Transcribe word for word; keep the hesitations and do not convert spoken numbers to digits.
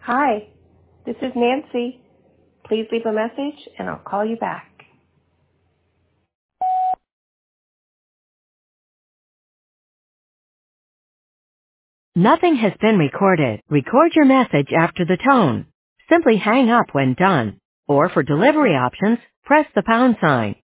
Hi, this is Nancy. Please leave a message and I'll call you back. Nothing has been recorded. Record your message after the tone. Simply hang up when done. Or for delivery options, press the pound sign.